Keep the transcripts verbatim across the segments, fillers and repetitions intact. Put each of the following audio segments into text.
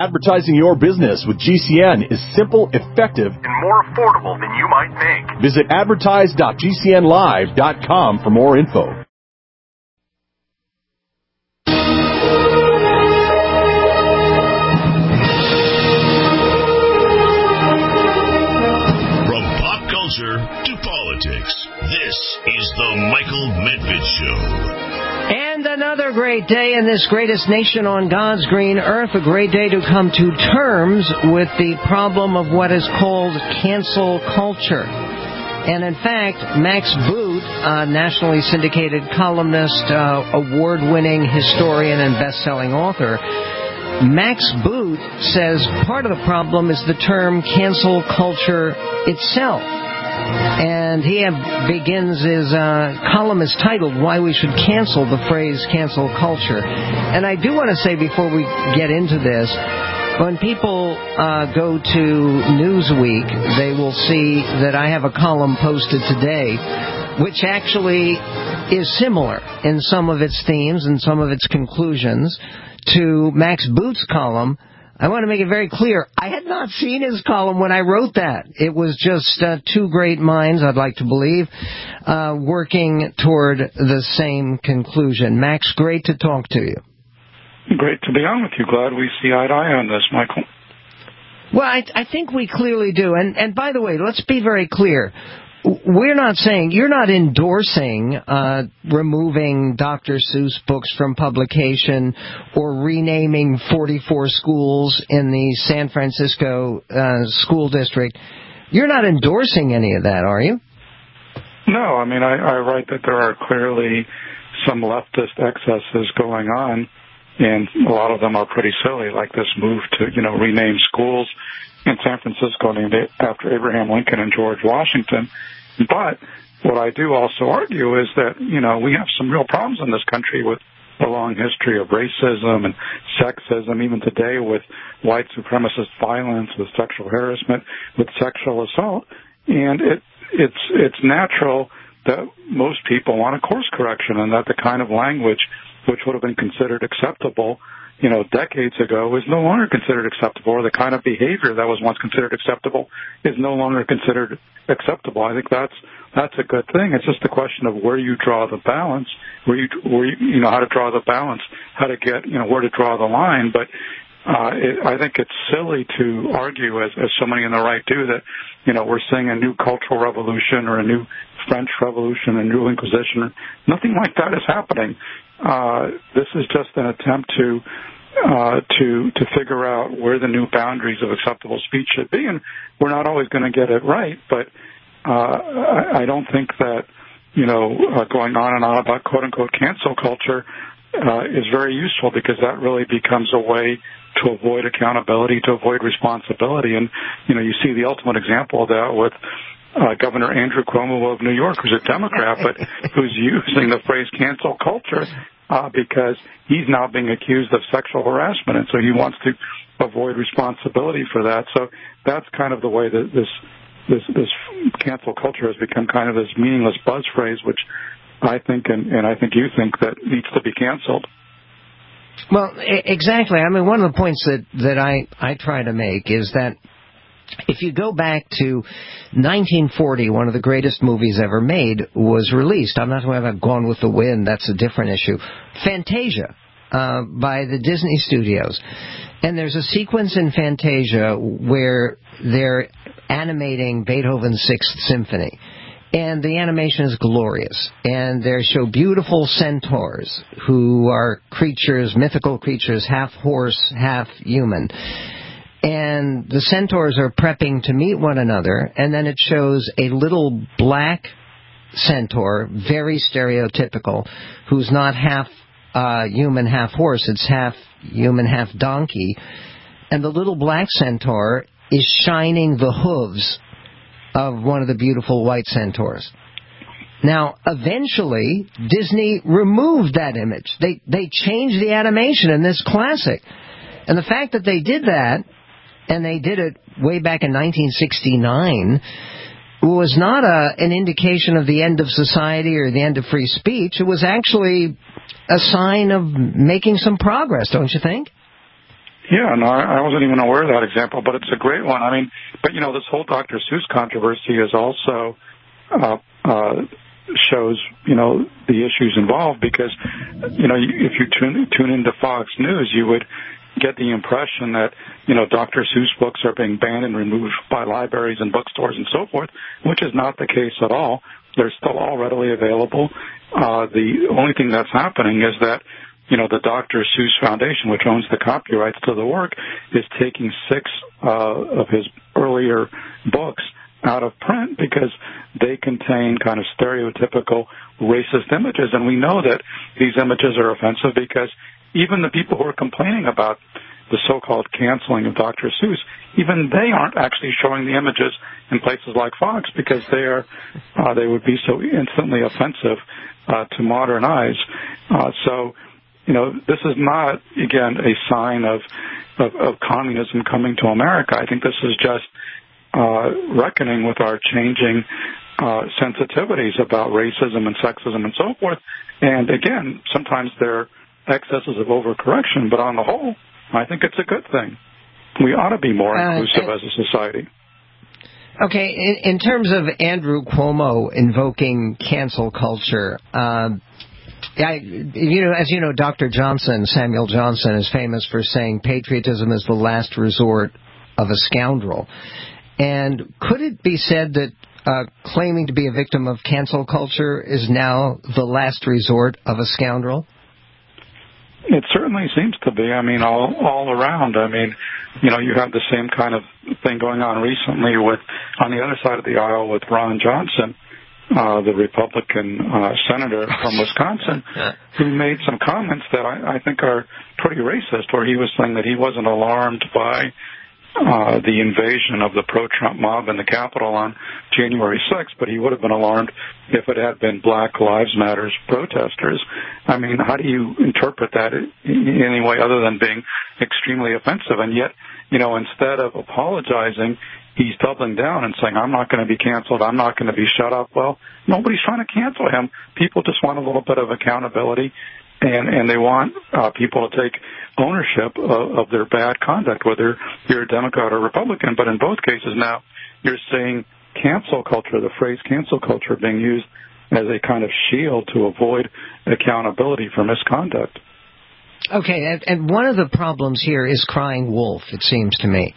Advertising your business with G C N is simple, effective, and more affordable than you might think. Visit advertise dot g c n live dot com for more info. From pop culture to politics, this is the Michael Medved Show. And another great day in this greatest nation on God's green earth, a great day to come to terms with the problem of what is called cancel culture. And in fact, Max Boot, a nationally syndicated columnist, uh, award-winning historian and best-selling author, Max Boot says part of the problem is the term cancel culture itself. And he begins his uh, column is titled, Why We Should Cancel the Phrase Cancel Culture. And I do want to say before we get into this, when people uh, go to Newsweek, they will see that I have a column posted today which actually is similar in some of its themes and some of its conclusions to Max Boot's column. I want to make it very clear, I had not seen his column when I wrote that. It was just uh, two great minds, I'd like to believe, uh, working toward the same conclusion. Max, great to talk to you. Great to be on with you. Glad we see eye to eye on this, Michael. Well, I, I think we clearly do. And, and by the way, let's be very clear. We're not saying, you're not endorsing uh, removing Doctor Seuss books from publication or renaming forty-four schools in the San Francisco uh, school district. You're not endorsing any of that, are you? No, I mean, I, I write that there are clearly some leftist excesses going on, and a lot of them are pretty silly, like this move to, you know, rename schools in San Francisco named after Abraham Lincoln and George Washington. But what I do also argue is that, you know, we have some real problems in this country with a long history of racism and sexism, even today with white supremacist violence, with sexual harassment, with sexual assault. And it, it's, it's natural that most people want a course correction, and that the kind of language which would have been considered acceptable, you know, decades ago is no longer considered acceptable, or the kind of behavior that was once considered acceptable is no longer considered acceptable. I think that's that's a good thing. It's just a question of where you draw the balance, where you where you, you know how to draw the balance, how to get, you know, where to draw the line. But uh, it, I think it's silly to argue, as, as so many in the right do, that, you know, we're seeing a new cultural revolution or a new French Revolution, a new Inquisition. Nothing like that is happening. Uh, this is just an attempt to uh, to to figure out where the new boundaries of acceptable speech should be, and we're not always going to get it right. But uh, I, I don't think that, you know, uh, going on and on about quote unquote cancel culture uh, is very useful, because that really becomes a way to avoid accountability, to avoid responsibility. And, you know, you see the ultimate example of that with Uh, Governor Andrew Cuomo of New York, who's a Democrat, but who's using the phrase cancel culture uh, because he's now being accused of sexual harassment, and so he wants to avoid responsibility for that. So that's kind of the way that this this this cancel culture has become kind of this meaningless buzz phrase, which I think, and, and I think you think, that needs to be canceled. Well, exactly. I mean, one of the points that, that I, I try to make is that if you go back to nineteen forty, one of the greatest movies ever made was released. I'm not talking about Gone with the Wind. That's a different issue. Fantasia, uh, by the Disney Studios. And there's a sequence in Fantasia where they're animating Beethoven's Sixth Symphony. And the animation is glorious. And they show beautiful centaurs, who are creatures, mythical creatures, half horse, half human. And the centaurs are prepping to meet one another, and then it shows a little black centaur, very stereotypical, who's not half uh, human, half horse. It's half human, half donkey. And the little black centaur is shining the hooves of one of the beautiful white centaurs. Now, eventually, Disney removed that image. They they changed the animation in this classic. And the fact that they did that, and they did it way back in nineteen sixty-nine, was not a, an indication of the end of society or the end of free speech. It was actually a sign of making some progress, don't you think? Yeah, no, I wasn't even aware of that example, but it's a great one. I mean, but, you know, this whole Doctor Seuss controversy is also uh, uh, shows, you know, the issues involved because, you know, if you tune, tune into Fox News, you would get the impression that, you know, Doctor Seuss books are being banned and removed by libraries and bookstores and so forth, which is not the case at all. They're still all readily available. Uh, the only thing that's happening is that, you know, the Doctor Seuss Foundation, which owns the copyrights to the work, is taking six uh, of his earlier books out of print because they contain kind of stereotypical racist images. And we know that these images are offensive because even the people who are complaining about the so-called canceling of Doctor Seuss, even they aren't actually showing the images in places like Fox because they are uh, they would be so instantly offensive uh, to modern eyes. Uh, so, you know, this is not, again, a sign of, of, of communism coming to America. I think this is just uh, reckoning with our changing uh, sensitivities about racism and sexism and so forth. And again, sometimes they're excesses of overcorrection, but on the whole, I think it's a good thing. We ought to be more inclusive uh, as a society. Okay, in, in terms of Andrew Cuomo invoking cancel culture, uh, I, you know, as you know, Doctor Johnson, Samuel Johnson, is famous for saying patriotism is the last resort of a scoundrel. And could it be said that uh, claiming to be a victim of cancel culture is now the last resort of a scoundrel? It certainly seems to be. I mean, all all around. I mean, you know, you have the same kind of thing going on recently with, on the other side of the aisle, with Ron Johnson, uh, the Republican uh, senator from Wisconsin, who made some comments that I, I think are pretty racist, where he was saying that he wasn't alarmed by Uh, the invasion of the pro-Trump mob in the Capitol on January sixth, but he would have been alarmed if it had been Black Lives Matter protesters. I mean, how do you interpret that in any way other than being extremely offensive? And yet, you know, instead of apologizing, he's doubling down and saying, I'm not going to be canceled, I'm not going to be shut up. Well, nobody's trying to cancel him. People just want a little bit of accountability. And, and they want uh, people to take ownership of, of their bad conduct, whether you're a Democrat or Republican. But in both cases now, you're seeing cancel culture, the phrase cancel culture, being used as a kind of shield to avoid accountability for misconduct. Okay, and, and one of the problems here is crying wolf, it seems to me,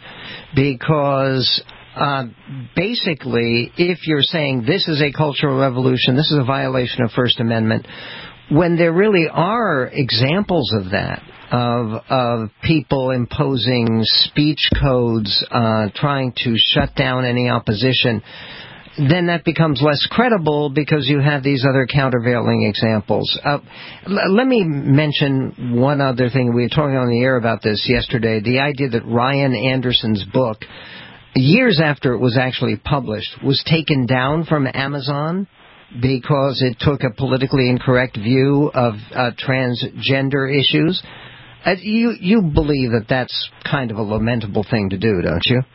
because uh, basically, if you're saying this is a cultural revolution, this is a violation of First Amendment, when there really are examples of that, of of people imposing speech codes, uh, trying to shut down any opposition, then that becomes less credible because you have these other countervailing examples. Uh, l- let me mention one other thing. We were talking on the air about this yesterday, the idea that Ryan Anderson's book, years after it was actually published, was taken down from Amazon because it took a politically incorrect view of uh, transgender issues. Uh, you you believe that that's kind of a lamentable thing to do, don't you?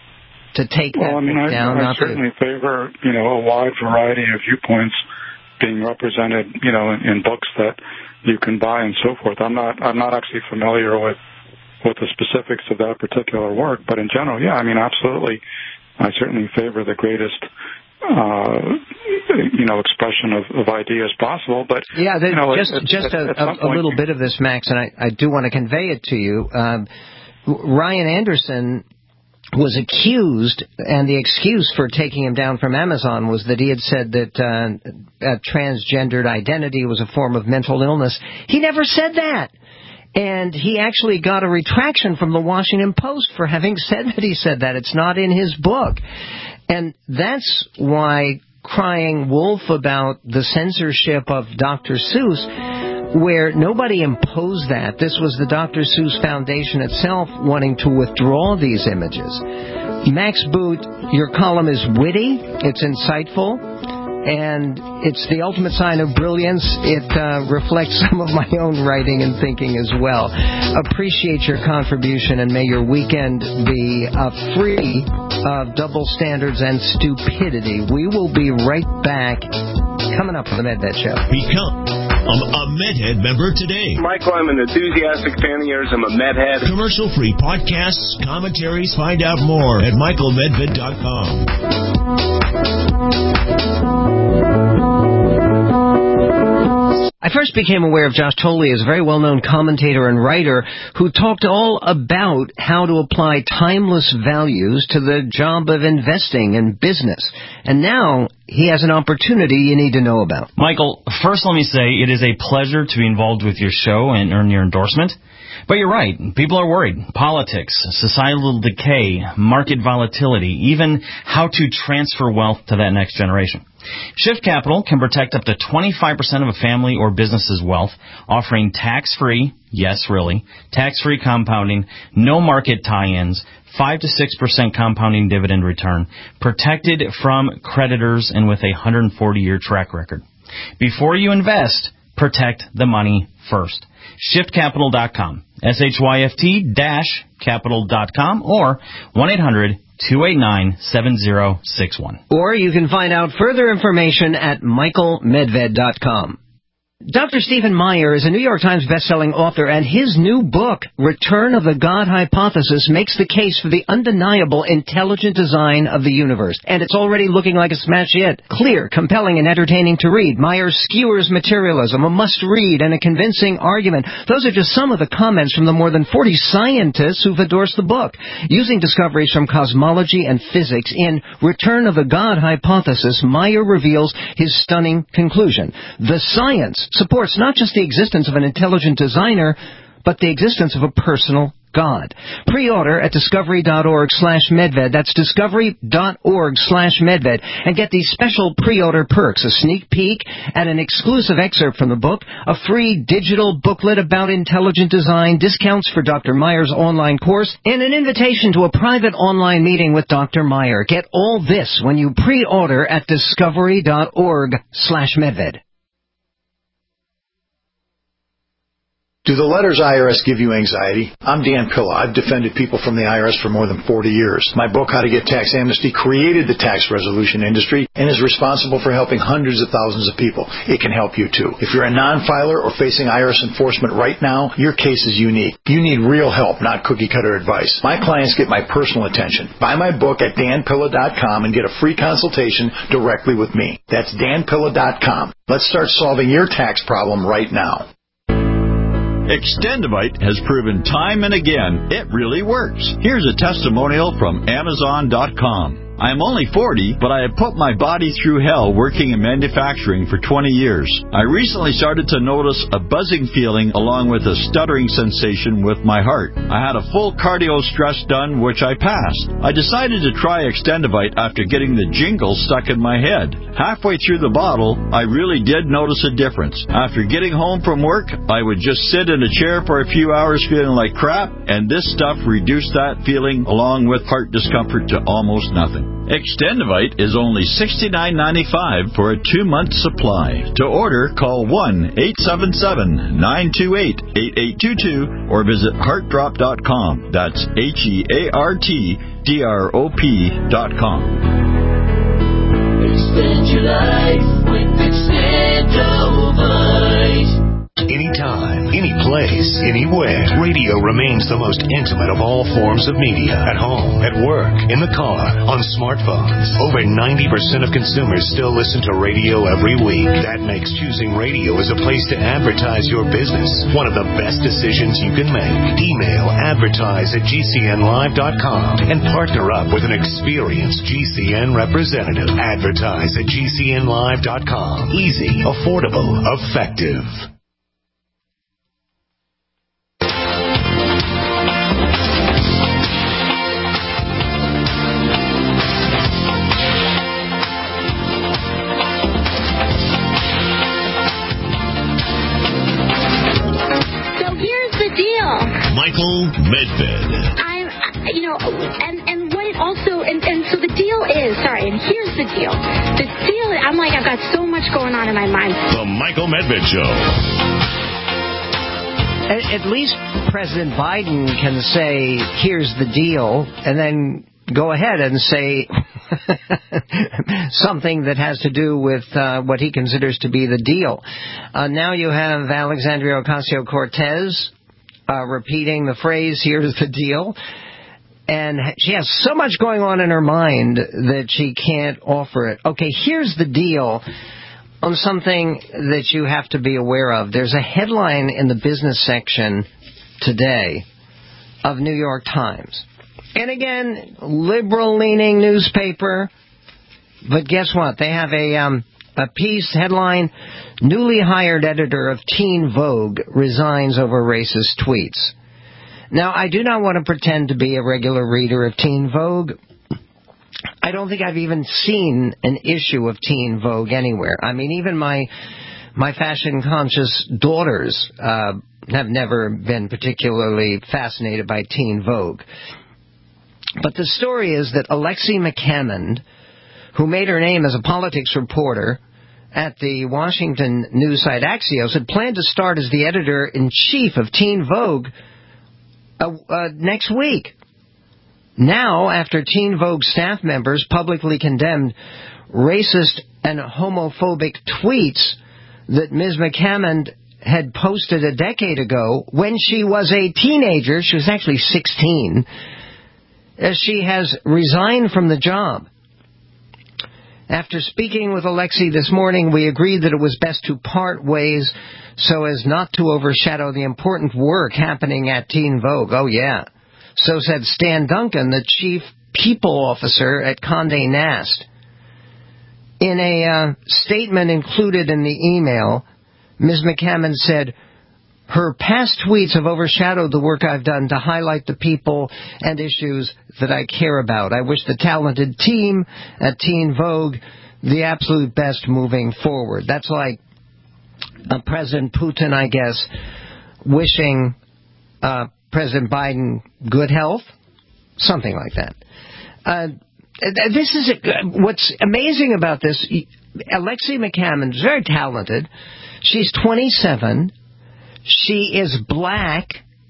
To take that well, I mean, I, down. I certainly to... favor, you know, a wide variety of viewpoints being represented, you know, in, in books that you can buy and so forth. I'm not I'm not actually familiar with with the specifics of that particular work, but in general, yeah, I mean, absolutely, I certainly favor the greatest Uh, you know, expression of, of ideas possible, but yeah, the, you know, just at, just at, a, at a, a little you... bit of this, Max, and I, I do want to convey it to you. Um, Ryan Anderson was accused, and the excuse for taking him down from Amazon was that he had said that uh, a transgendered identity was a form of mental illness. He never said that. And he actually got a retraction from the Washington Post for having said that he said that. It's not in his book. And that's why crying wolf about the censorship of Doctor Seuss, where nobody imposed that. This was the Doctor Seuss Foundation itself wanting to withdraw these images. Max Boot, your column is witty, it's insightful, and it's the ultimate sign of brilliance. It uh, reflects some of my own writing and thinking as well. Appreciate your contribution, and may your weekend be uh, free of double standards and stupidity. We will be right back Coming up on the MedVet Show. Become um, a MedHead member today. Michael, I'm an enthusiastic fan of yours. I'm a MedHead. Commercial-free podcasts, commentaries. Find out more at michael medved dot com. I first became aware of Josh Tolley as a very well-known commentator and writer who talked all about how to apply timeless values to the job of investing and business. And now he has an opportunity you need to know about. Michael, first let me say it is a pleasure to be involved with your show and earn your endorsement. But you're right. People are worried. Politics, societal decay, market volatility, even how to transfer wealth to that next generation. Shift Capital can protect up to twenty-five percent of a family or business's wealth, offering tax-free, yes, really, tax-free compounding, no market tie-ins, five to six percent compounding dividend return, protected from creditors, and with a one hundred forty year track record. Before you invest, protect the money first. shift capital dot com, S H Y F T dash capital dot com, or one eight hundred two eight nine seven zero six one. Or you can find out further information at michael medved dot com. Doctor Stephen Meyer is a New York Times bestselling author, and his new book, Return of the God Hypothesis, makes the case for the undeniable intelligent design of the universe. And it's already looking like a smash hit. Clear, compelling, and entertaining to read. Meyer skewers materialism, a must-read, and a convincing argument. Those are just some of the comments from the more than forty scientists who've endorsed the book. Using discoveries from cosmology and physics in Return of the God Hypothesis, Meyer reveals his stunning conclusion. The science supports not just the existence of an intelligent designer, but the existence of a personal God. Pre-order at discovery.org slash medved. That's discovery.org slash medved. And get these special pre-order perks: a sneak peek at an exclusive excerpt from the book, a free digital booklet about intelligent design, discounts for Doctor Meyer's online course, and an invitation to a private online meeting with Doctor Meyer. Get all this when you pre-order at discovery.org slash medved. Do the letters I R S give you anxiety? I'm Dan Pilla. I've defended people from the I R S for more than forty years. My book, How to Get Tax Amnesty, created the tax resolution industry and is responsible for helping hundreds of thousands of people. It can help you, too. If you're a non-filer or facing I R S enforcement right now, your case is unique. You need real help, not cookie-cutter advice. My clients get my personal attention. Buy my book at dan pilla dot com and get a free consultation directly with me. That's dan pilla dot com. Let's start solving your tax problem right now. Extendivite has proven time and again it really works. Here's a testimonial from amazon dot com. I'm only forty, but I have put my body through hell working in manufacturing for twenty years. I recently started to notice a buzzing feeling along with a stuttering sensation with my heart. I had a full cardio stress done, which I passed. I decided to try Extendivite after getting the jingle stuck in my head. Halfway through the bottle, I really did notice a difference. After getting home from work, I would just sit in a chair for a few hours feeling like crap, and this stuff reduced that feeling along with heart discomfort to almost nothing. Extendivite is only sixty-nine ninety-five for a two-month supply. To order, call one eight seven seven nine two eight eight eight two two or visit heart drop dot com. That's H E A R T D R O P dot com. Extend your life with Extendivite. Anytime, any place, anywhere. Radio remains the most intimate of all forms of media. At home, at work, in the car, on smartphones. Over ninety percent of consumers still listen to radio every week. That makes choosing radio as a place to advertise your business one of the best decisions you can make. Email advertise at G C N live dot com and partner up with an experienced G C N representative. Advertise at G C N live dot com. Easy, affordable, effective. Michael Medved. I'm, you know, and, and what it also, and, and so the deal is, sorry, and here's the deal. The deal, I'm like, I've got so much going on in my mind. The Michael Medved Show. At, at least President Biden can say, here's the deal, and then go ahead and say something that has to do with uh, what he considers to be the deal. Uh, now you have Alexandria Ocasio-Cortez uh, repeating the phrase, here's the deal. And she has so much going on in her mind that she can't offer it. Okay, here's the deal on something that you have to be aware of. There's a headline in the business section today of New York Times. And again, liberal-leaning newspaper. But guess what? They have a um, a piece headline, newly hired editor of Teen Vogue resigns over racist tweets. Now, I do not want to pretend to be a regular reader of Teen Vogue. I don't think I've even seen an issue of Teen Vogue anywhere. I mean, even my my fashion-conscious daughters uh, have never been particularly fascinated by Teen Vogue. But the story is that Alexi McCammond, who made her name as a politics reporter at the Washington news site Axios, had planned to start as the editor-in-chief of Teen Vogue uh, uh, next week. Now, after Teen Vogue staff members publicly condemned racist and homophobic tweets that Miz McCammond had posted a decade ago when she was a teenager, she was actually sixteen, she has resigned from the job. After speaking with Alexi this morning, we agreed that it was best to part ways so as not to overshadow the important work happening at Teen Vogue. Oh, yeah. So said Stan Duncan, the chief people officer at Condé Nast. In a uh, statement included in the email, Miz McCammond said, her past tweets have overshadowed the work I've done to highlight the people and issues that I care about. I wish the talented team at Teen Vogue the absolute best moving forward. That's like uh, President Putin, I guess, wishing uh, President Biden good health, something like that. Uh, this is a, what's amazing about this. Alexi McCammond is very talented. She's twenty-seven. She is black,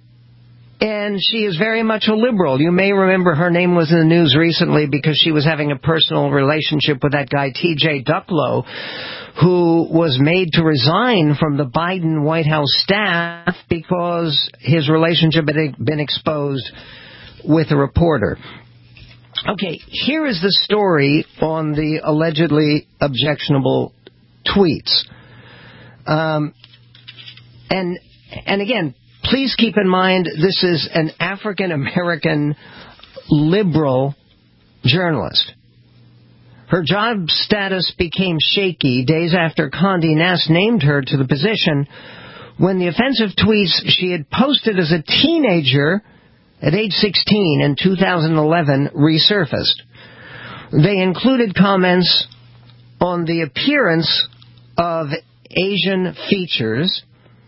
and she is very much a liberal. You may remember her name was in the news recently because she was having a personal relationship with that guy T J Ducklo, who was made to resign from the Biden White House staff because his relationship had been exposed with a reporter. Okay, here is the story on the allegedly objectionable tweets. Um... And and again, please keep in mind this is an African-American liberal journalist. Her job status became shaky days after Condé Nast named her to the position when the offensive tweets she had posted as a teenager at age sixteen in two thousand eleven resurfaced. They included comments on the appearance of Asian features,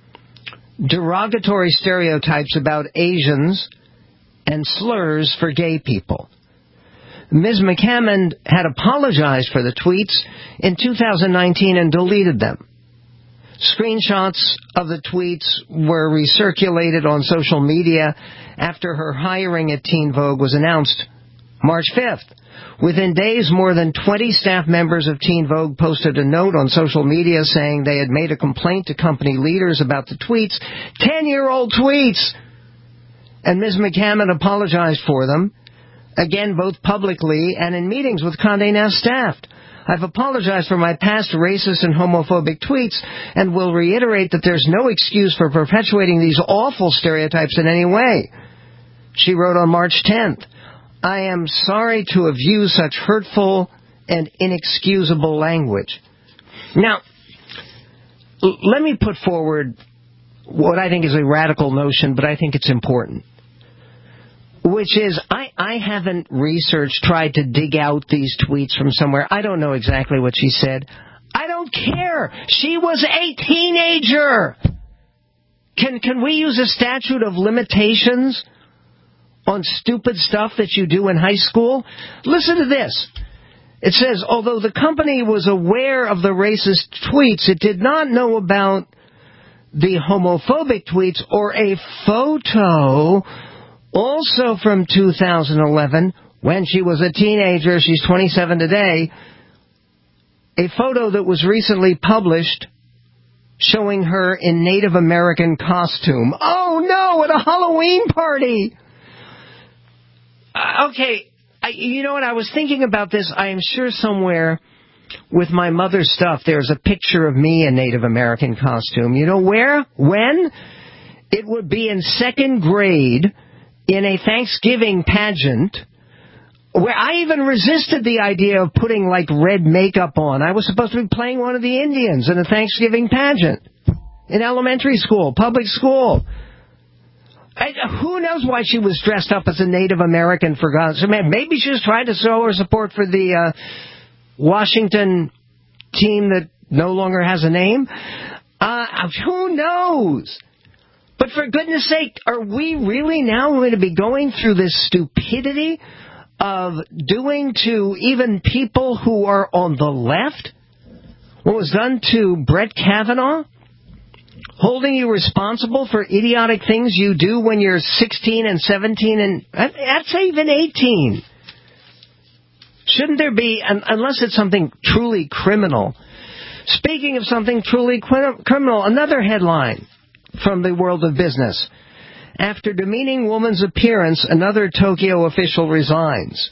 derogatory stereotypes about Asians, and slurs for gay people. Miz McCammond had apologized for the tweets in two thousand nineteen and deleted them. Screenshots of the tweets were recirculated on social media after her hiring at Teen Vogue was announced March fifth. Within days, more than twenty staff members of Teen Vogue posted a note on social media saying they had made a complaint to company leaders about the tweets, ten-year-old tweets, and Miz McCammond apologized for them, again both publicly and in meetings with Condé Nast staff. I've apologized for my past racist and homophobic tweets and will reiterate that there's no excuse for perpetuating these awful stereotypes in any way. She wrote on March tenth. I am sorry to have used such hurtful and inexcusable language. Now, l- let me put forward what I think is a radical notion, but I think it's important. Which is, I, I haven't researched, tried to dig out these tweets from somewhere. I don't know exactly what she said. I don't care. She was a teenager. Can, can we use a statute of limitations on stupid stuff that you do in high school? Listen to this. It says, although the company was aware of the racist tweets, it did not know about the homophobic tweets or a photo, also from two thousand eleven, when she was a teenager. She's twenty-seven today. A photo that was recently published showing her in Native American costume. Oh, no, at a Halloween party. Uh, okay, I, you know what? I was thinking about this. I am sure somewhere with my mother's stuff there's a picture of me in Native American costume. You know where? When? It would be in second grade in a Thanksgiving pageant where I even resisted the idea of putting, like, red makeup on. I was supposed to be playing one of the Indians in a Thanksgiving pageant in elementary school, public school. I, who knows why she was dressed up as a Native American, for God's sake. Maybe she was trying to show her support for the uh, Washington team that no longer has a name. Uh, who knows? But for goodness sake, are we really now going to be going through this stupidity of doing to even people who are on the left what was done to Brett Kavanaugh? Holding you responsible for idiotic things you do when you're sixteen and seventeen and I'd say even eighteen. Shouldn't there be, unless it's something truly criminal. Speaking of something truly criminal, another headline from the world of business. After demeaning woman's appearance, another Tokyo official resigns.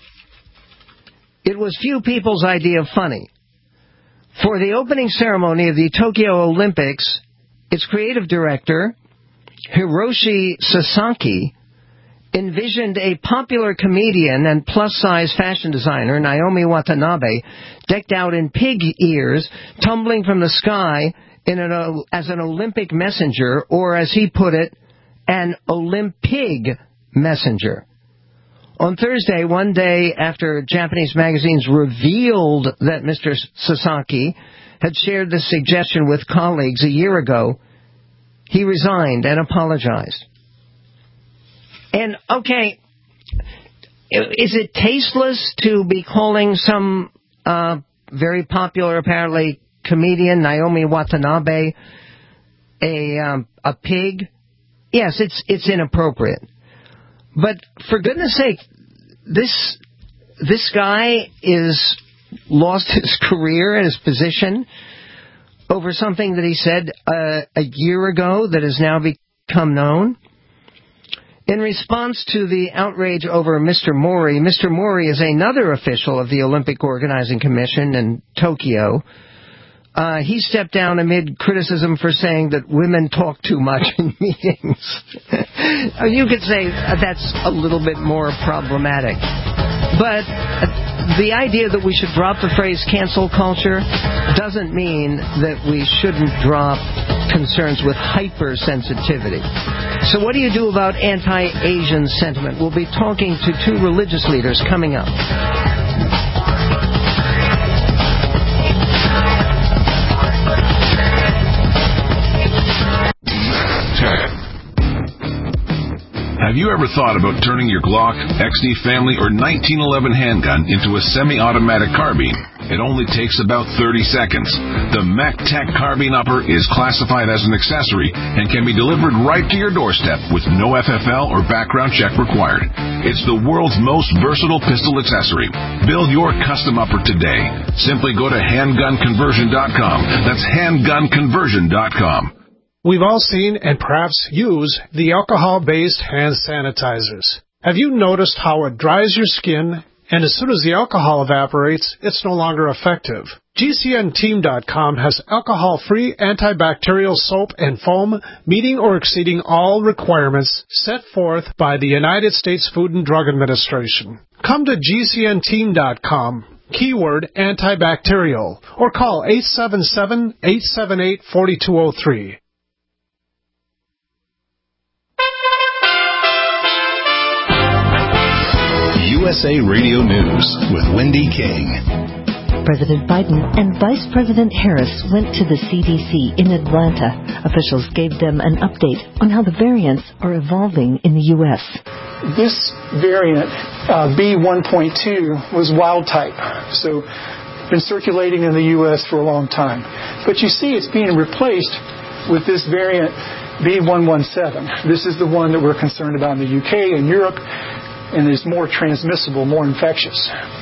It was few people's idea of funny. For the opening ceremony of the Tokyo Olympics, its creative director, Hiroshi Sasaki, envisioned a popular comedian and plus-size fashion designer, Naomi Watanabe, decked out in pig ears, tumbling from the sky in an, as an Olympic messenger, or as he put it, an Olympic messenger. On Thursday, one day after Japanese magazines revealed that Mister Sasaki had shared this suggestion with colleagues a year ago, he resigned and apologized. And, okay, is it tasteless to be calling some uh, very popular, apparently, comedian, Naomi Watanabe, a um, a pig? Yes, it's it's inappropriate. But for goodness sake, this this guy is lost his career and his position over something that he said uh, a year ago that has now become known. In response to the outrage over Mister Mori, Mister Mori is another official of the Olympic Organizing Commission in Tokyo. Uh, he stepped down amid criticism for saying that women talk too much in meetings. You could say that's a little bit more problematic. But the idea that we should drop the phrase cancel culture doesn't mean that we shouldn't drop concerns with hypersensitivity. So what do you do about anti-Asian sentiment? We'll be talking to two religious leaders coming up. Have you ever thought about turning your Glock, X D Family, or nineteen eleven handgun into a semi-automatic carbine? It only takes about thirty seconds. The MacTac Carbine Upper is classified as an accessory and can be delivered right to your doorstep with no F F L or background check required. It's the world's most versatile pistol accessory. Build your custom upper today. Simply go to handgun conversion dot com. That's handgun conversion dot com. We've all seen and perhaps use the alcohol-based hand sanitizers. Have you noticed how it dries your skin, and as soon as the alcohol evaporates, it's no longer effective? G C N team dot com has alcohol-free antibacterial soap and foam meeting or exceeding all requirements set forth by the United States Food and Drug Administration. Come to G C N team dot com. Keyword antibacterial, or call eight seven seven, eight seven eight, four two zero three. U S A Radio News with Wendy King. President Biden and Vice President Harris went to the C D C in Atlanta. Officials gave them an update on how the variants are evolving in the U S. This variant, uh, B one point two, was wild type, so been circulating in the U S for a long time. But you see it's being replaced with this variant B one one seven. This is the one that we're concerned about in the U K and Europe. and is more transmissible, more infectious.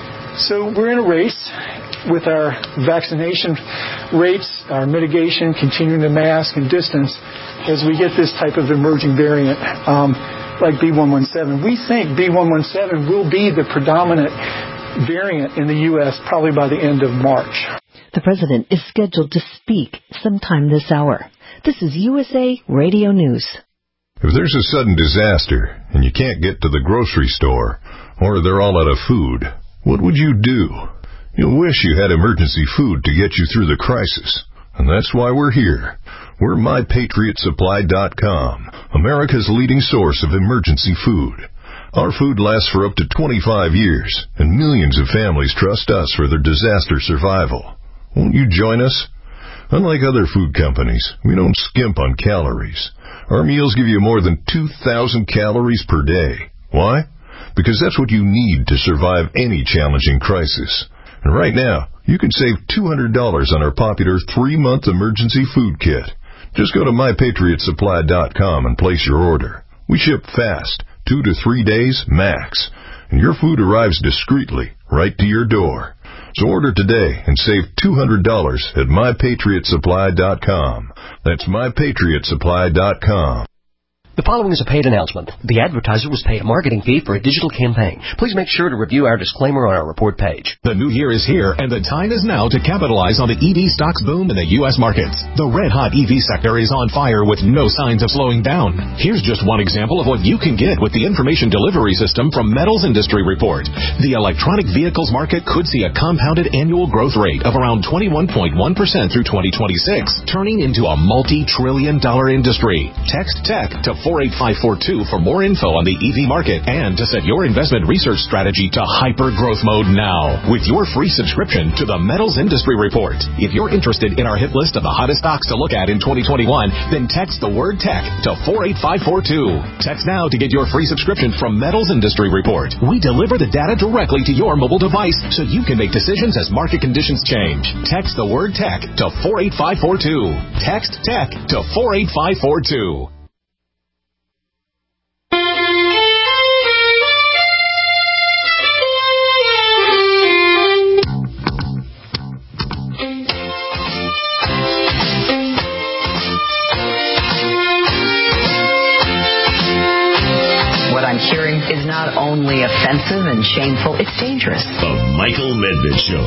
So we're in a race with our vaccination rates, our mitigation, continuing to mask and distance as we get this type of emerging variant um, like B one one seven. We think B one one seven will be the predominant variant in the U S probably by the end of March. The President is scheduled to speak sometime this hour. This is U S A Radio News. If there's a sudden disaster and you can't get to the grocery store or they're all out of food, what would you do? You'll wish you had emergency food to get you through the crisis. And that's why we're here. We're my patriot supply dot com, America's leading source of emergency food. Our food lasts for up to twenty-five years, and millions of families trust us for their disaster survival. Won't you join us? Unlike other food companies, we don't skimp on calories. Our meals give you more than two thousand calories per day. Why? Because that's what you need to survive any challenging crisis. And right now, you can save two hundred dollars on our popular three-month emergency food kit. Just go to my patriot supply dot com and place your order. We ship fast, two to three days max, and your food arrives discreetly right to your door. So order today and save two hundred dollars at my patriot supply dot com. That's my patriot supply dot com. The following is a paid announcement. The advertiser was paid a marketing fee for a digital campaign. Please make sure to review our disclaimer on our report page. The new year is here, and the time is now to capitalize on the E V stocks boom in the U S markets. The red-hot E V sector is on fire with no signs of slowing down. Here's just one example of what you can get with the information delivery system from Metals Industry Report. The electronic vehicles market could see a compounded annual growth rate of around twenty-one point one percent through twenty twenty-six, turning into a multi-trillion dollar industry. Text TECH to four eight five four two for more info on the E V market and to set your investment research strategy to hyper growth mode now with your free subscription to the Metals Industry Report. If you're interested in our hit list of the hottest stocks to look at in twenty twenty-one, then text the word tech to four eight five four two. Text now to get your free subscription from Metals Industry Report. We deliver the data directly to your mobile device so you can make decisions as market conditions change. Text the word tech to four eight five four two. Text tech to four eight five four two. Hearing is not only offensive and shameful, it's dangerous. The Michael Medved Show.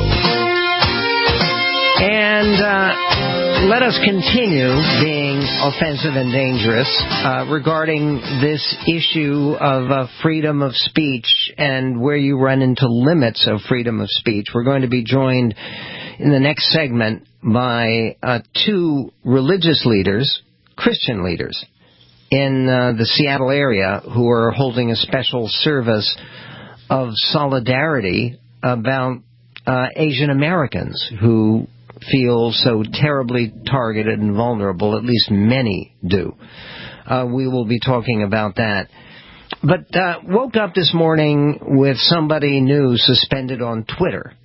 And uh, let us continue being offensive and dangerous uh, regarding this issue of uh, freedom of speech and where you run into limits of freedom of speech. We're going to be joined in the next segment by uh, two religious leaders, Christian leaders, in uh, the Seattle area who are holding a special service of solidarity about uh, Asian Americans who feel so terribly targeted and vulnerable, at least many do. Uh, we will be talking about that. But uh, woke up this morning with somebody new suspended on Twitter.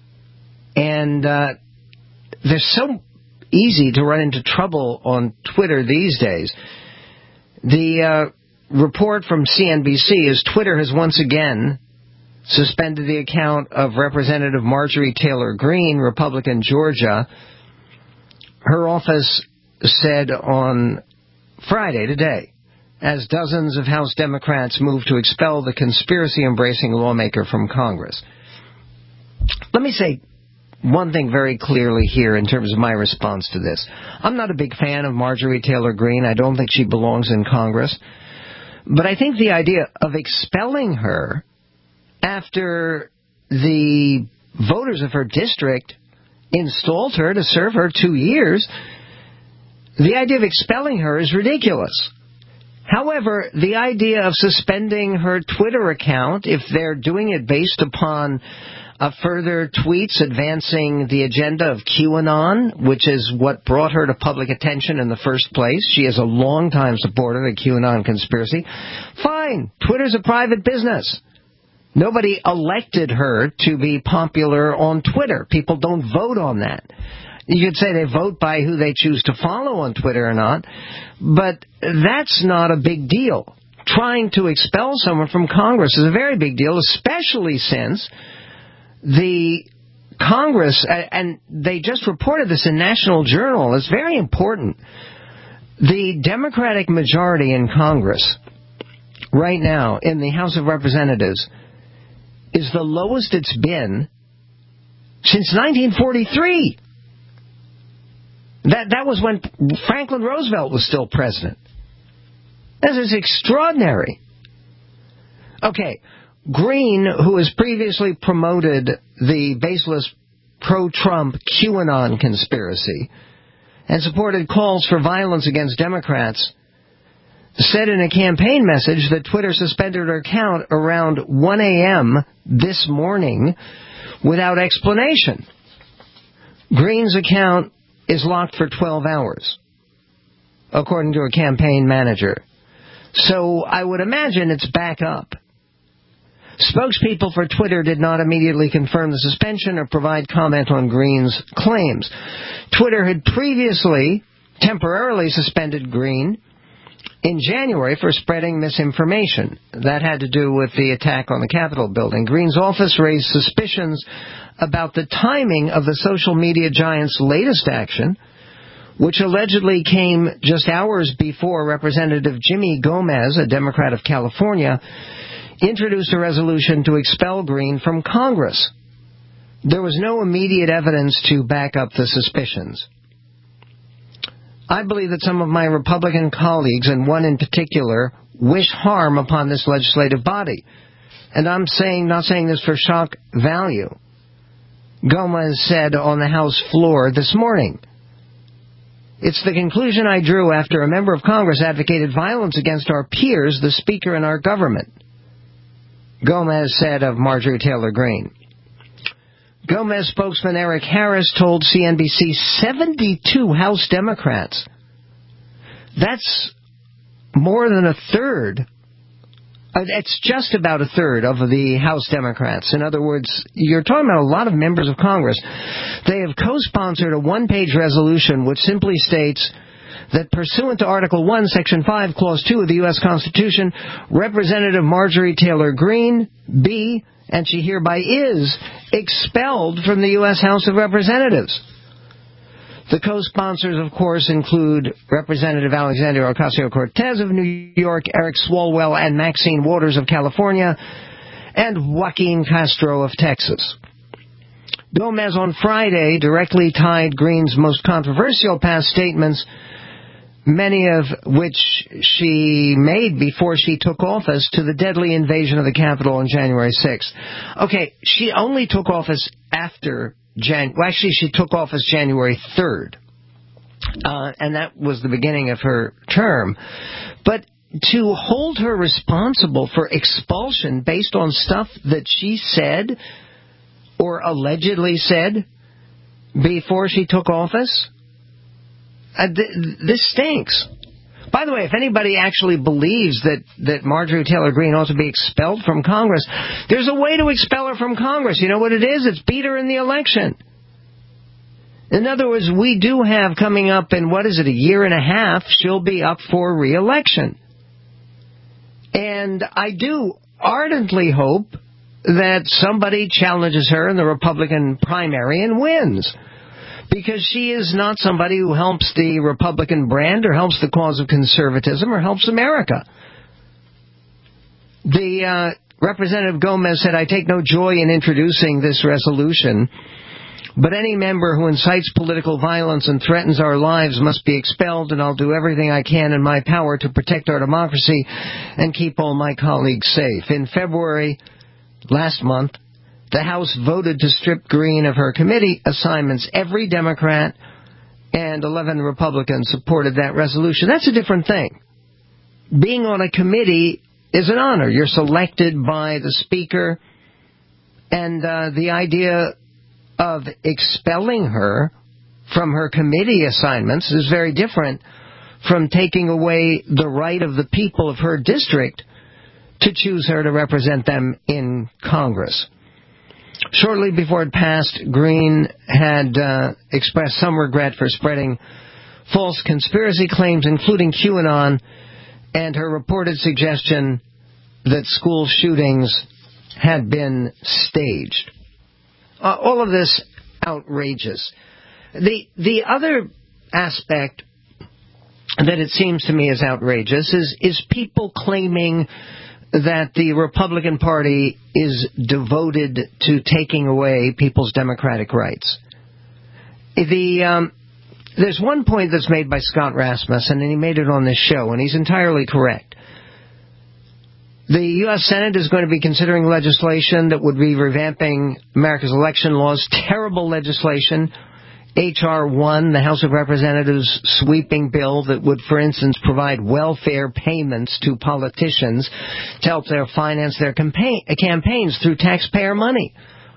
And uh, they're so easy to run into trouble on Twitter these days. The uh, report from C N B C is Twitter has once again suspended the account of Representative Marjorie Taylor Greene, Republican, Georgia. Her office said on Friday, today, as dozens of House Democrats move to expel the conspiracy-embracing lawmaker from Congress. Let me say one thing very clearly here in terms of my response to this. I'm not a big fan of Marjorie Taylor Greene. I don't think she belongs in Congress. But I think the idea of expelling her after the voters of her district installed her to serve her two years, the idea of expelling her is ridiculous. However, the idea of suspending her Twitter account, if they're doing it based upon Uh, further tweets advancing the agenda of QAnon, which is what brought her to public attention in the first place. She is a longtime supporter of the QAnon conspiracy. Fine. Twitter's a private business. Nobody elected her to be popular on Twitter. People don't vote on that. You could say they vote by who they choose to follow on Twitter or not, but that's not a big deal. trying to expel someone from Congress is a very big deal, especially since the Congress, and they just reported this in National Journal, it's very important. The Democratic majority in Congress right now in the House of Representatives is the lowest it's been since nineteen forty-three. That that was when Franklin Roosevelt was still president. This is extraordinary. Okay, Green, who has previously promoted the baseless pro-Trump QAnon conspiracy and supported calls for violence against Democrats, said in a campaign message that Twitter suspended her account around one a.m. this morning without explanation. Green's account is locked for twelve hours, according to a campaign manager. So I would imagine it's back up. Spokespeople for Twitter did not immediately confirm the suspension or provide comment on Green's claims. Twitter had previously temporarily suspended Green in January for spreading misinformation. That had to do with the attack on the Capitol building. Green's office raised suspicions about the timing of the social media giant's latest action, which allegedly came just hours before Representative Jimmy Gomez, a Democrat of California, introduced a resolution to expel Green from Congress. There was no immediate evidence to back up the suspicions. I believe that some of my Republican colleagues, and one in particular, wish harm upon this legislative body. And I'm saying, not saying this for shock value. Gomez said on the House floor this morning, "It's the conclusion I drew after a member of Congress advocated violence against our peers, the Speaker, and our government," Gomez said of Marjorie Taylor Greene. Gomez spokesman Eric Harris told C N B C seventy-two House Democrats. That's more than a third. It's just about a third of the House Democrats. In other words, you're talking about a lot of members of Congress. They have co-sponsored a one-page resolution which simply states that pursuant to Article one, Section five, Clause two of the U S Constitution, Representative Marjorie Taylor Greene, B, and she hereby is, expelled from the U S House of Representatives. The co-sponsors, of course, include Representative Alexandria Ocasio-Cortez of New York, Eric Swalwell and Maxine Waters of California, and Joaquin Castro of Texas. Gomez on Friday directly tied Green's most controversial past statements, many of which she made before she took office, to the deadly invasion of the Capitol on January sixth. Okay, she only took office after Jan. Well, actually, she took office January third, uh, and that was the beginning of her term. But to hold her responsible for expulsion based on stuff that she said or allegedly said before she took office, Uh, th- this stinks. By the way, if anybody actually believes that, that Marjorie Taylor Greene ought to be expelled from Congress, there's a way to expel her from Congress. You know what it is? It's beat her in the election. In other words, we do have coming up in, what is it, a year and a half, she'll be up for re-election. And I do ardently hope that somebody challenges her in the Republican primary and wins. Because she is not somebody who helps the Republican brand or helps the cause of conservatism or helps America. The uh, Representative Gomez said, "I take no joy in introducing this resolution, but any member who incites political violence and threatens our lives must be expelled, and I'll do everything I can in my power to protect our democracy and keep all my colleagues safe." In February last month, the House voted to strip Greene of her committee assignments. Every Democrat and eleven Republicans supported that resolution. That's a different thing. Being on a committee is an honor. You're selected by the Speaker, and uh, the idea of expelling her from her committee assignments is very different from taking away the right of the people of her district to choose her to represent them in Congress. Shortly before it passed, Greene had uh, expressed some regret for spreading false conspiracy claims, including QAnon, and her reported suggestion that school shootings had been staged. Uh, all of this outrageous. The the other aspect that it seems to me is outrageous is, is people claiming that the Republican Party is devoted to taking away people's democratic rights. The um, there's one point that's made by Scott Rasmussen, and he made it on this show, and he's entirely correct. The U S Senate is going to be considering legislation that would be revamping America's election laws, terrible legislation. H R one, the House of Representatives sweeping bill that would, for instance, provide welfare payments to politicians to help them finance their campaign, campaigns through taxpayer money.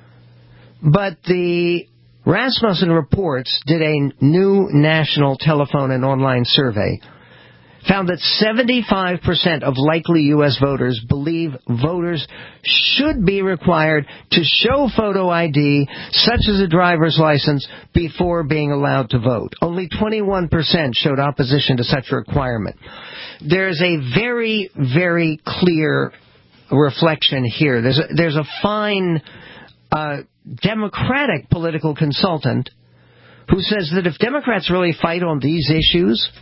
But the Rasmussen Reports did a new national telephone and online survey, found that seventy-five percent of likely U S voters believe voters should be required to show photo I D, such as a driver's license, before being allowed to vote. Only twenty-one percent showed opposition to such a requirement. There's a very, very clear reflection here. There's a, there's a fine uh, Democratic political consultant who says that if Democrats really fight on these issues,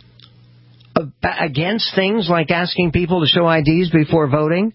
against things like asking people to show I Ds before voting,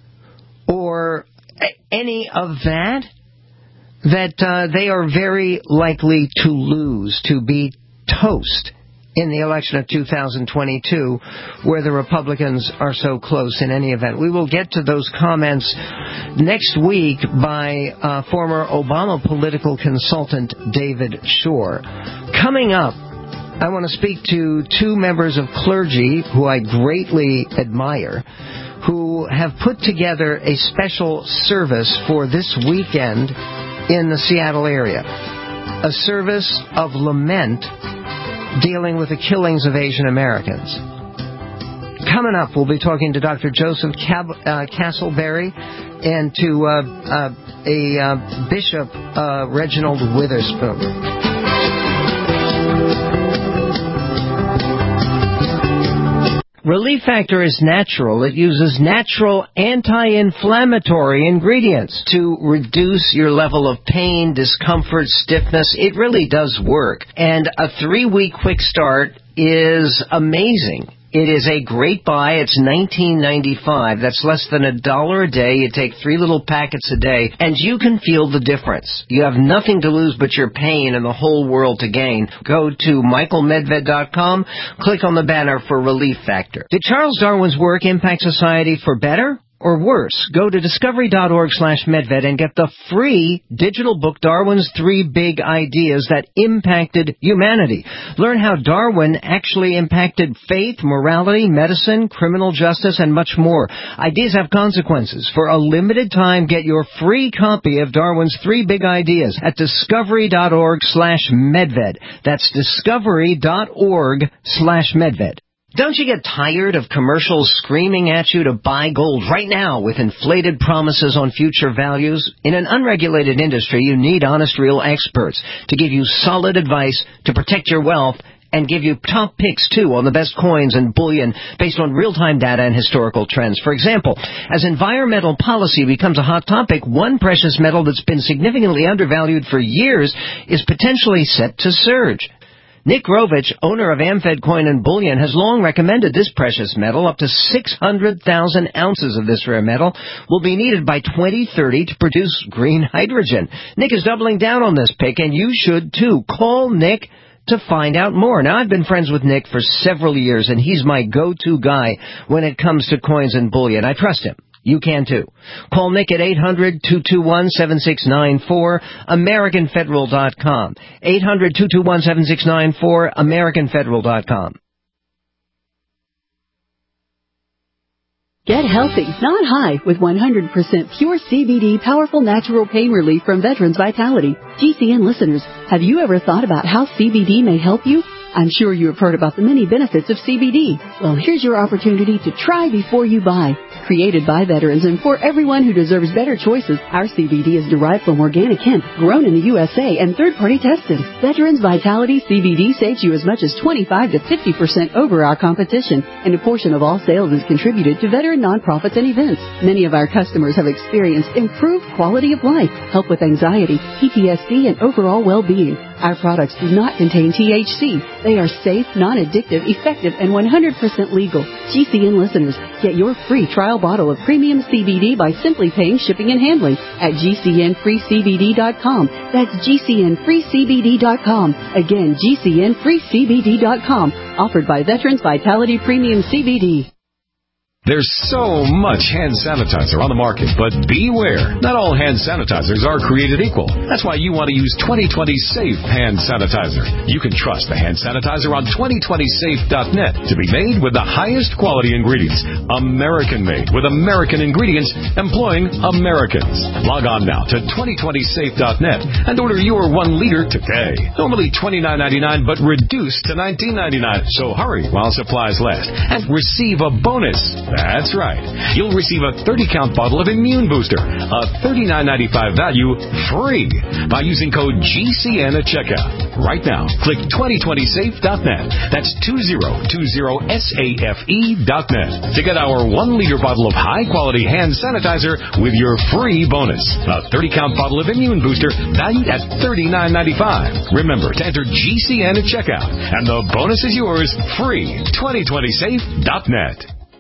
or any of that, that uh, they are very likely to lose, to be toast in the election of two thousand twenty-two, where the Republicans are so close in any event. We will get to those comments next week by uh, former Obama political consultant David Shore. Coming up, I want to speak to two members of clergy who I greatly admire, who have put together a special service for this weekend in the Seattle area. A service of lament dealing with the killings of Asian Americans. Coming up, we'll be talking to Doctor Joseph Cab- uh, Castleberry and to uh, uh, a uh, Bishop uh, Reginald Witherspoon. Relief Factor is natural. It uses natural anti-inflammatory ingredients to reduce your level of pain, discomfort, stiffness. It really does work. And a three-week quick start is amazing. It is a great buy. It's nineteen ninety-five. That's less than a dollar a day. You take three little packets a day, and you can feel the difference. You have nothing to lose but your pain and the whole world to gain. Go to michael medved dot com. Click on the banner for Relief Factor. Did Charles Darwin's work impact society for better or worse? Go to discovery dot org slash medved and get the free digital book, Darwin's Three Big Ideas That Impacted Humanity. Learn how Darwin actually impacted faith, morality, medicine, criminal justice, and much more. Ideas have consequences. For a limited time, get your free copy of Darwin's Three Big Ideas at discovery dot org slash medved. That's discovery dot org slash medved. Don't you get tired of commercials screaming at you to buy gold right now with inflated promises on future values? In an unregulated industry, you need honest, real experts to give you solid advice to protect your wealth and give you top picks, too, on the best coins and bullion based on real-time data and historical trends. For example, as environmental policy becomes a hot topic, one precious metal that's been significantly undervalued for years is potentially set to surge. Nick Rovich, owner of Amfed Coin and Bullion, has long recommended this precious metal. Up to six hundred thousand ounces of this rare metal will be needed by twenty thirty to produce green hydrogen. Nick is doubling down on this pick, and you should too. Call Nick to find out more. Now, I've been friends with Nick for several years, and he's my go-to guy when it comes to coins and bullion. I trust him. You can too. Call Nick at eight hundred, two two one, seven six nine four, American Federal dot com. eight hundred, two two one, seven six nine four, American Federal dot com. Get healthy, not high, with one hundred percent pure C B D powerful natural pain relief from Veterans Vitality. G C N listeners, have you ever thought about how C B D may help you? I'm sure you have heard about the many benefits of C B D. Well, here's your opportunity to try before you buy. Created by veterans and for everyone who deserves better choices, our C B D is derived from organic hemp, grown in the U S A and third-party tested. Veterans Vitality C B D saves you as much as twenty-five to fifty percent over our competition, and a portion of all sales is contributed to veteran nonprofits and events. Many of our customers have experienced improved quality of life, help with anxiety, P T S D, and overall well-being. Our products do not contain T H C. They are safe, non-addictive, effective, and one hundred percent legal. G C N listeners, get your free trial bottle of premium C B D by simply paying shipping and handling at G C N free C B D dot com. That's G C N free C B D dot com. Again, G C N free C B D dot com. Offered by Veterans Vitality Premium C B D. There's so much hand sanitizer on the market, but beware. Not all hand sanitizers are created equal. That's why you want to use twenty twenty Safe Hand Sanitizer. You can trust the hand sanitizer on twenty twenty safe dot net to be made with the highest quality ingredients. American-made with American ingredients employing Americans. Log on now to twenty twenty safe dot net and order your one liter today. Normally twenty-nine ninety-nine, but reduced to nineteen ninety-nine. So hurry while supplies last and receive a bonus. That's right. You'll receive a thirty count bottle of Immune Booster, a thirty-nine ninety-five value, free by using code G C N at checkout. Right now, click twenty twenty safe dot net. That's twenty twenty safe dot net to get our one liter bottle of high-quality hand sanitizer with your free bonus. A thirty count bottle of Immune Booster valued at thirty-nine ninety-five. Remember to enter G C N at checkout, and the bonus is yours free. twenty twenty safe dot net.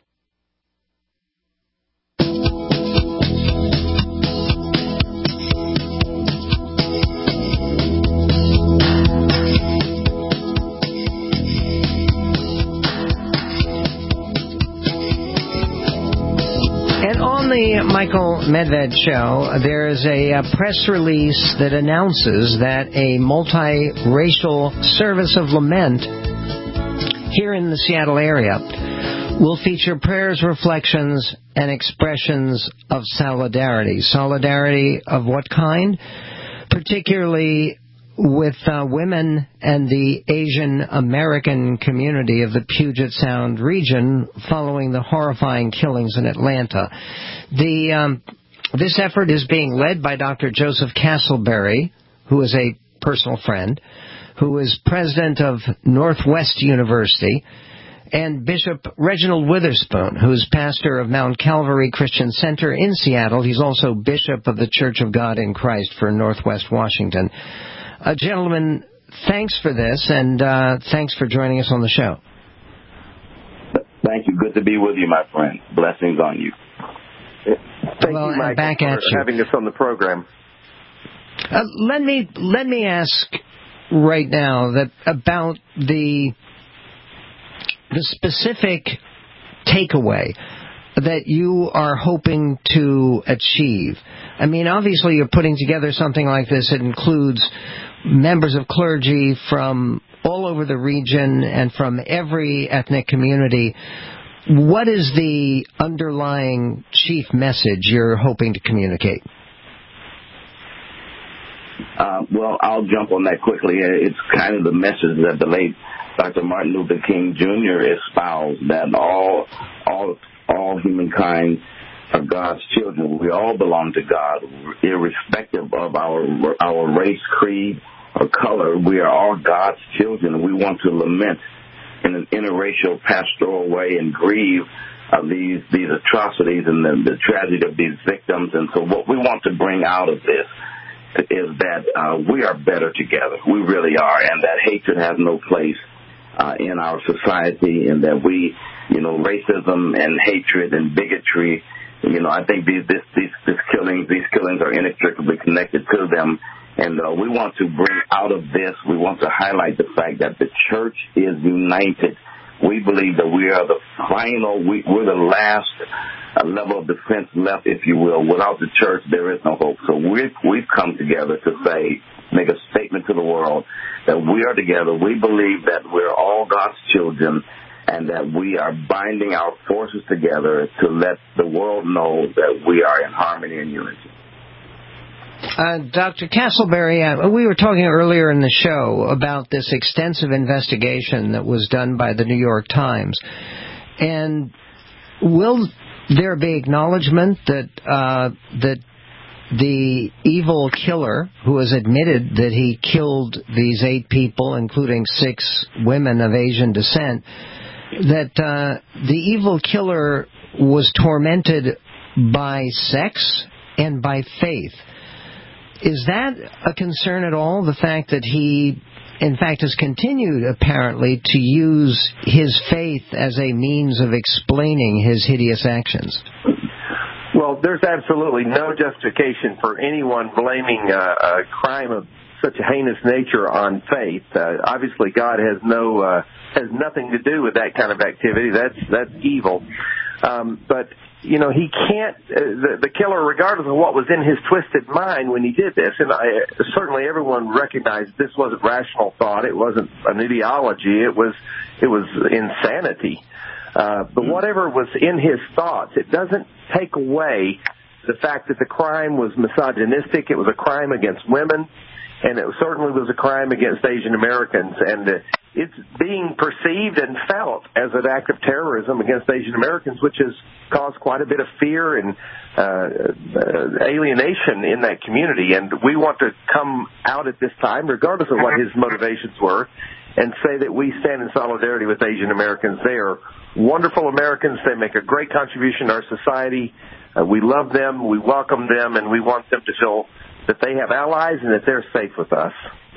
The Michael Medved Show, there is a, a press release that announces that a multiracial service of lament here in the Seattle area will feature prayers, reflections, and expressions of solidarity. Solidarity of what kind? Particularly with uh, women and the Asian American community of the Puget Sound region following the horrifying killings in Atlanta. The um, this effort is being led by Doctor Joseph Castleberry, who is a personal friend, who is president of Northwest University, and Bishop Reginald Witherspoon, who is pastor of Mount Calvary Christian Center in Seattle. He's also bishop of the Church of God in Christ for Northwest Washington. Uh, gentlemen, thanks for this, and uh, thanks for joining us on the show. Thank you. Good to be with you, my friend. Blessings on you. Thank well, you, Mike, back for at you. having us on the program. Uh, let me let me ask right now that about the the specific takeaway that you are hoping to achieve. I mean, obviously you're putting together something like this. It includes members of clergy from all over the region and from every ethnic community. What is the underlying chief message you're hoping to communicate? Uh, well, I'll jump on that quickly. It's kind of the message that the late Doctor Martin Luther King Junior espoused, that all all all humankind are God's children. We all belong to God, irrespective of our our race, creed, or color. We are all God's children. We want to lament in an interracial, pastoral way and grieve uh, these these atrocities and the, the tragedy of these victims. And so what we want to bring out of this is that uh, we are better together. We really are, and that hatred has no place uh, in our society, and that we, you know, racism and hatred and bigotry, you know, I think these this, these these killings these killings are inextricably connected to them, and uh, we want to bring out of this. We want to highlight the fact that the church is united. We believe that we are the final. We, we're the last uh, level of defense left, if you will. Without the church, there is no hope. So we've we've come together to say, make a statement to the world that we are together. We believe that we're all God's children, and that we are binding our forces together to let the world know that we are in harmony and unity. Uh, Doctor Castleberry, uh, we were talking earlier in the show about this extensive investigation that was done by the New York Times. And will there be acknowledgement that uh, that the evil killer, who has admitted that he killed these eight people, including six women of Asian descent, that uh, the evil killer was tormented by sex and by faith? Is that a concern at all, the fact that he, in fact, has continued, apparently, to use his faith as a means of explaining his hideous actions? Well, there's absolutely no justification for anyone blaming uh, a crime of such a heinous nature on faith. Uh, obviously, God has no uh, has nothing to do with that kind of activity. That's that's evil. Um, but you know, he can't. Uh, the, the killer, regardless of what was in his twisted mind when he did this, and I, certainly everyone recognized this wasn't rational thought. It wasn't an ideology. It was it was insanity. Uh, but whatever was in his thoughts, it doesn't take away the fact that the crime was misogynistic. It was a crime against women, and it certainly was a crime against Asian Americans. And uh, it's being perceived and felt as an act of terrorism against Asian Americans, which has caused quite a bit of fear and uh, uh, alienation in that community. And we want to come out at this time, regardless of what his motivations were, and say that we stand in solidarity with Asian Americans. They are wonderful Americans. They make a great contribution to our society. Uh, we love them, we welcome them, and we want them to feel that they have allies and that they're safe with us.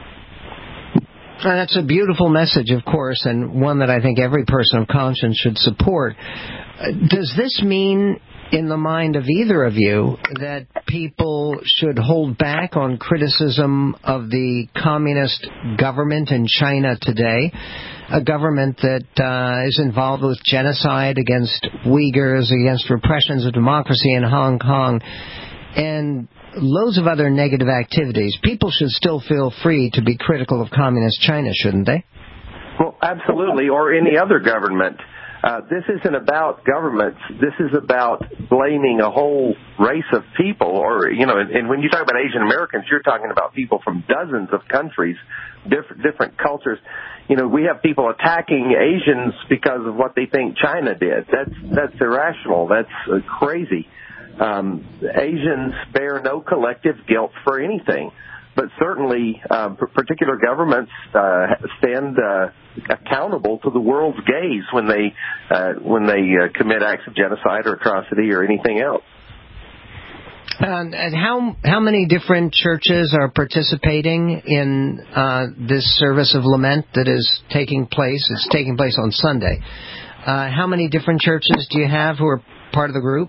And that's a beautiful message, of course, and one that I think every person of conscience should support. Uh, does this mean, in the mind of either of you, that people should hold back on criticism of the communist government in China today, a government that uh, is involved with genocide against Uyghurs, against repressions of democracy in Hong Kong, and loads of other negative activities? People should still feel free to be critical of communist China, shouldn't they? Well, absolutely, or any other government. Uh, this isn't about governments. This is about blaming a whole race of people. Or, you know, and, and when you talk about Asian Americans, you're talking about people from dozens of countries, different, different cultures. You know, we have people attacking Asians because of what they think China did. That's that's irrational. That's uh, crazy. Um, Asians bear no collective guilt for anything. But certainly, uh, particular governments uh, stand uh, accountable to the world's gaze when they uh, when they uh, commit acts of genocide or atrocity or anything else. And, and how how many different churches are participating in uh, this service of lament that is taking place? It's taking place on Sunday. Uh, how many different churches do you have who are part of the group?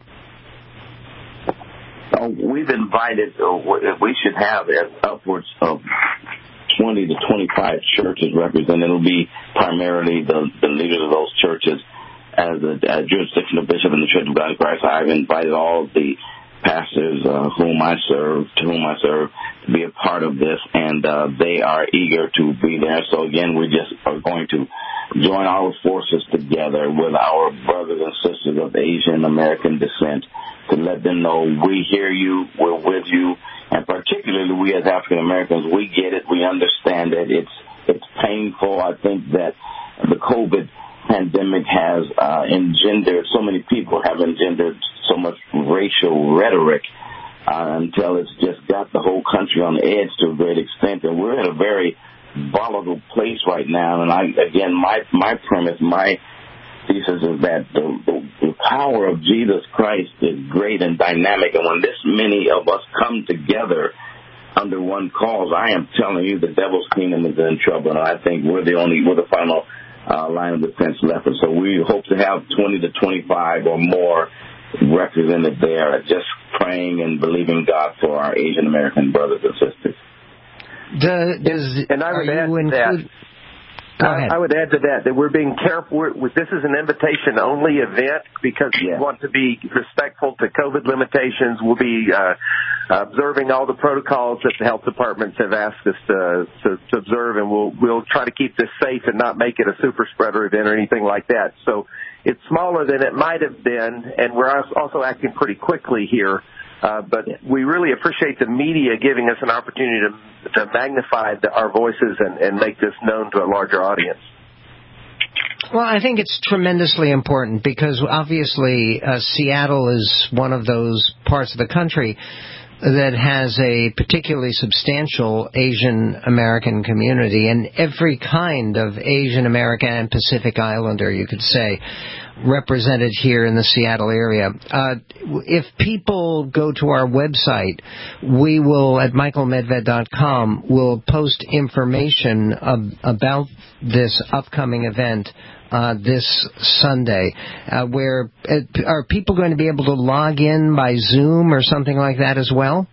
Uh, we've invited, uh, we should have upwards of twenty to twenty-five churches represented. It'll be primarily the, the leaders of those churches. As a, a jurisdictional bishop in the Church of God in Christ, I've invited all of the pastors uh, whom I serve, to whom I serve, to be a part of this, and uh, they are eager to be there. So again, we just are going to join our forces together with our brothers and sisters of Asian American descent to let them know we hear you, we're with you, and particularly we as African Americans, we get it, we understand it. It's it's painful. I think that the COVID pandemic has uh, engendered, so many people have engendered so much racial rhetoric uh, until it's just got the whole country on the edge to a great extent, and we're in a very volatile place right now. And I, again, my my premise, my thesis is that the, the, the power of Jesus Christ is great and dynamic, and when this many of us come together under one cause, I am telling you the devil's kingdom is in trouble, and I think we're the only, we're the final uh, line of defense left. And so we hope to have twenty to twenty-five or more represented there, just praying and believing God for our Asian American brothers and sisters. Does, does, and I would add include... that. I, I would add to that that we're being careful. We're, this is an invitation-only event because yeah. we want to be respectful to COVID limitations. We'll be uh, observing all the protocols that the health departments have asked us to, to, to observe, and we'll we'll try to keep this safe and not make it a super spreader event or anything like that. So it's smaller than it might have been, and we're also acting pretty quickly here Uh, but we really appreciate the media giving us an opportunity to, to magnify the, our voices and, and make this known to a larger audience. Well, I think it's tremendously important because obviously uh, Seattle is one of those parts of the country that has a particularly substantial Asian American community, and every kind of Asian American and Pacific Islander, you could say, represented here in the Seattle area. Uh, if people go to our website, we will, at michael medved dot com, will post information ab- about this upcoming event uh, this Sunday, uh, where uh, are people going to be able to log in by Zoom or something like that as well?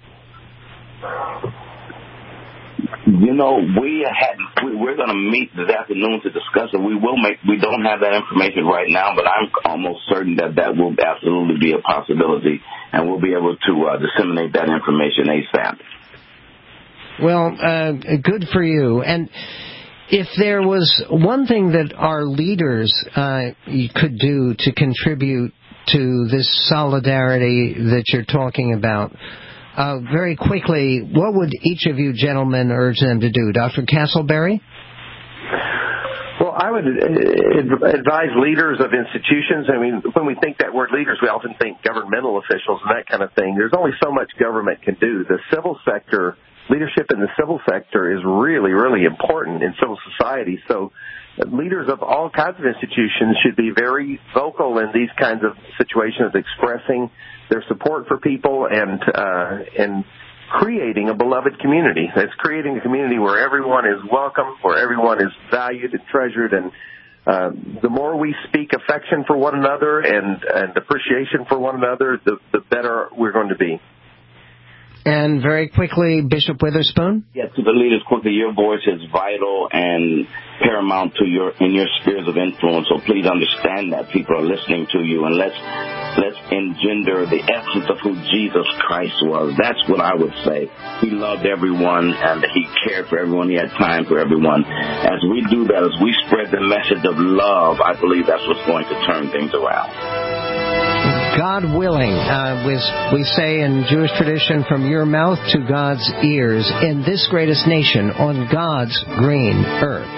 You know, we had we, we're going to meet this afternoon to discuss it. We will make. We don't have that information right now, but I'm almost certain that that will absolutely be a possibility, and we'll be able to uh, disseminate that information ASAP. Well, uh, good for you. And if there was one thing that our leaders uh, could do to contribute to this solidarity that you're talking about, uh, very quickly, what would each of you gentlemen urge them to do? Doctor Castleberry? Well, I would advise leaders of institutions. I mean, when we think that word leaders, we often think governmental officials and that kind of thing. There's only so much government can do. The civil sector, leadership in the civil sector is really, really important in civil society. So leaders of all kinds of institutions should be very vocal in these kinds of situations, expressing their support for people and uh, and creating a beloved community. That's creating a community where everyone is welcome, where everyone is valued and treasured. And uh, the more we speak affection for one another and, and appreciation for one another, the, the better we're going to be. And very quickly, Bishop Witherspoon? Yeah, to the leaders, quickly, your voice is vital and paramount to your in your spheres of influence. So please understand that people are listening to you, and let's let's engender the essence of who Jesus Christ was. That's what I would say. He loved everyone, and he cared for everyone. He had time for everyone. As we do that, as we spread the message of love, I believe that's what's going to turn things around. God willing, uh, we, we say in Jewish tradition, from your mouth to God's ears, in this greatest nation on God's green earth.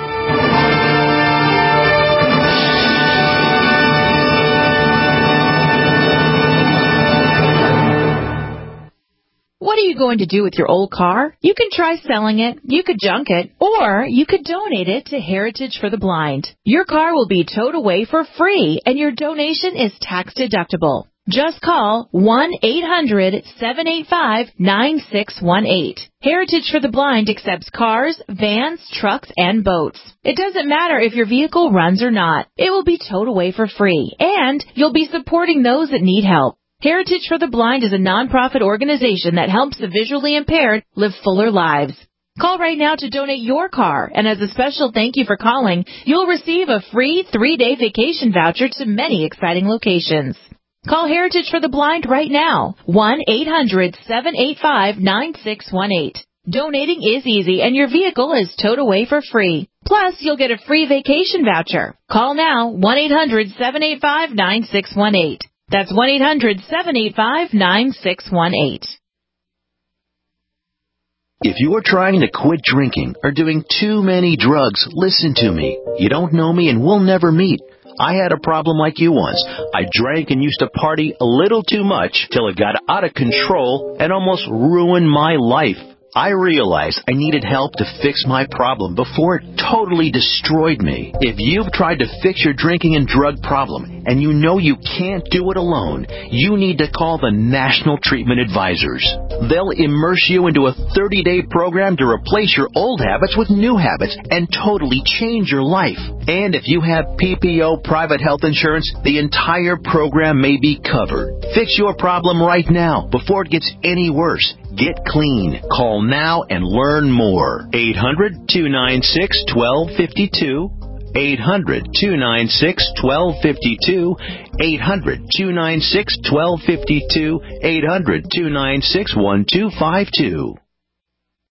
What are you going to do with your old car? You can try selling it, you could junk it, or you could donate it to Heritage for the Blind. Your car will be towed away for free, and your donation is tax deductible. Just call one eight hundred seven eight five nine six one eight. Heritage for the Blind accepts cars, vans, trucks, and boats. It doesn't matter if your vehicle runs or not. It will be towed away for free, and you'll be supporting those that need help. Heritage for the Blind is a nonprofit organization that helps the visually impaired live fuller lives. Call right now to donate your car, and as a special thank you for calling, you'll receive a free three-day vacation voucher to many exciting locations. Call Heritage for the Blind right now, one eight hundred seven eight five nine six one eight. Donating is easy, and your vehicle is towed away for free. Plus, you'll get a free vacation voucher. Call now, one eight hundred seven eight five nine six one eight. That's one eight hundred seven eight five nine six one eight. If you are trying to quit drinking or doing too many drugs, listen to me. You don't know me and we'll never meet. I had a problem like you once. I drank and used to party a little too much till it got out of control and almost ruined my life. I realized I needed help to fix my problem before it totally destroyed me. If you've tried to fix your drinking and drug problem and you know you can't do it alone, you need to call the National Treatment Advisors. They'll immerse you into a thirty-day program to replace your old habits with new habits and totally change your life. And if you have P P O private health insurance, the entire program may be covered. Fix your problem right now before it gets any worse. Get clean. Call now and learn more. eight hundred two nine six one two five two. eight hundred two nine six one two five two. eight hundred two nine six one two five two. eight hundred two nine six one two five two.